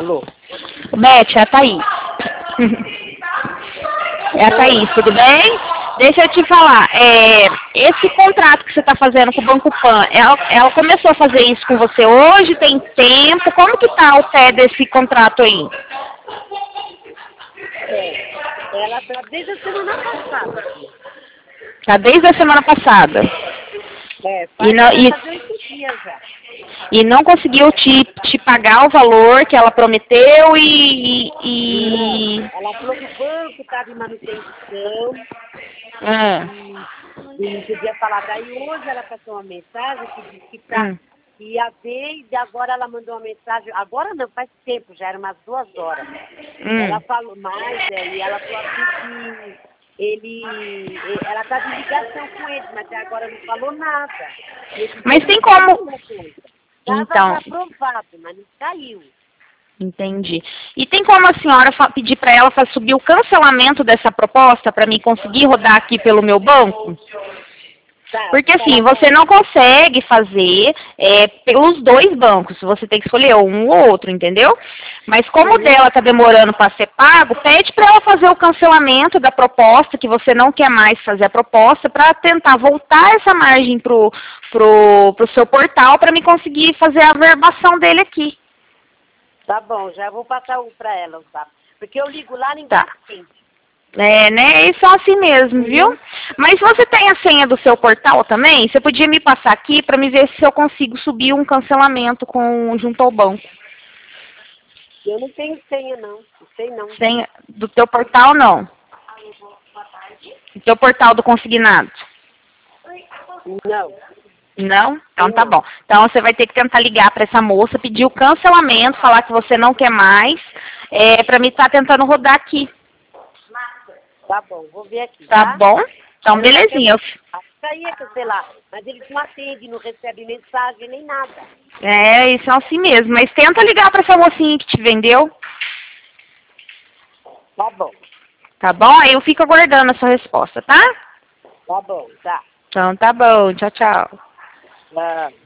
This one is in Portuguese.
Alô? Beth, é a Thaís. É a Thaís, tudo bem? Deixa eu te falar, esse contrato que você está fazendo com o Banco Pan, ela começou a fazer isso com você hoje, tem tempo? Como que tá o pé desse contrato aí? Ela tá desde a semana passada. Tá desde a semana passada. Vai fazer 8 dias já. E não conseguiu te pagar o valor que ela prometeu Não, ela falou que o banco estava em manutenção e não podia falar. Daí hoje ela passou uma mensagem que disse que que ia ver, e agora ela mandou uma mensagem, agora não, faz tempo, já era umas 2 horas. Ela falou mais, e ela falou assim que ela está de ligação com ele, mas até agora não falou nada. Mas tem como... Estava aprovado, mas não saiu. Entendi. E tem como a senhora pedir para ela para subir o cancelamento dessa proposta para mim conseguir rodar aqui pelo meu banco? Porque assim, você não consegue fazer pelos 2 bancos, você tem que escolher um ou outro, entendeu? Mas como o dela está demorando para ser pago, pede para ela fazer o cancelamento da proposta, que você não quer mais fazer a proposta, para tentar voltar essa margem pro seu portal para me conseguir fazer a averbação dele aqui. Tá bom, já vou passar para ela, tá? Porque eu ligo lá, ninguém atende. Né? Eles são assim mesmo, viu? Mas você tem a senha do seu portal também? Você podia me passar aqui para me ver se eu consigo subir um cancelamento junto ao banco. Eu não tenho senha, não. Não sei, não. Senha do teu portal, não? Do teu portal do consignado? Não. Não? Então tá bom. Então você vai ter que tentar ligar para essa moça, pedir o cancelamento, falar que você não quer mais, para mim estar tentando rodar aqui. Tá bom, vou ver aqui. Tá bom? Então belezinha. Isso aí é cancelar, mas eles não atendem, não recebem mensagem nem nada. Eles são assim mesmo, mas tenta ligar para essa mocinha que te vendeu. Tá bom. Tá bom? Aí eu fico aguardando a sua resposta, tá? Tá bom, tá. Então tá bom, tchau, tchau. Tá.